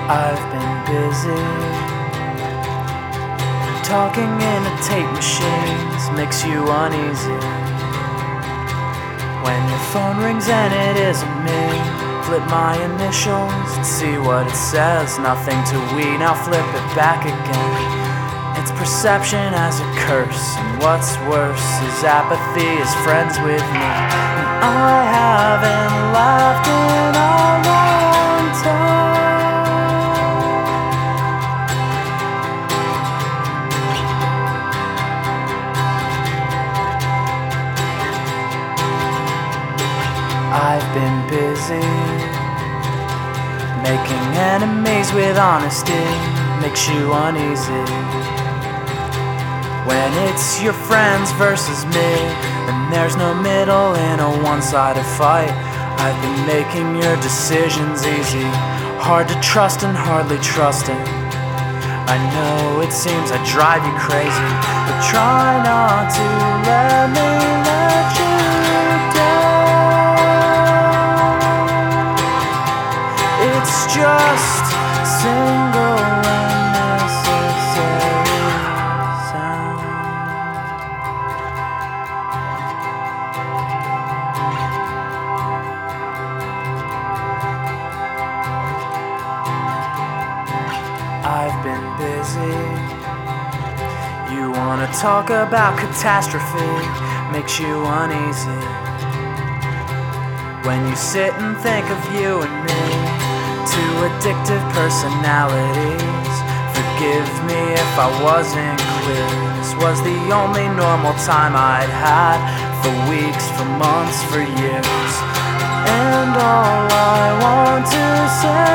I've been busy. Talking into tape machines makes you uneasy. When your phone rings and it isn't me, flip my initials and see what it says. Nothing to we, now flip it back again. It's perception as a curse, and what's worse is apathy is friends with me. And I haven't laughed in a long time. I've been busy. Making enemies with honesty makes you uneasy. When it's your friends versus me, and there's no middle in a one-sided fight. I've been making your decisions easy, hard to trust and hardly trusting. I know it seems I drive you crazy, but try not to let me let you down. It's just single and necessary sound. I've been busy. You wanna talk about catastrophe, makes you uneasy. When you sit and think of you and me, two addictive personalities. Forgive me if I wasn't clear. This was the only normal time I'd had, for weeks, for months, for years. And all I want to say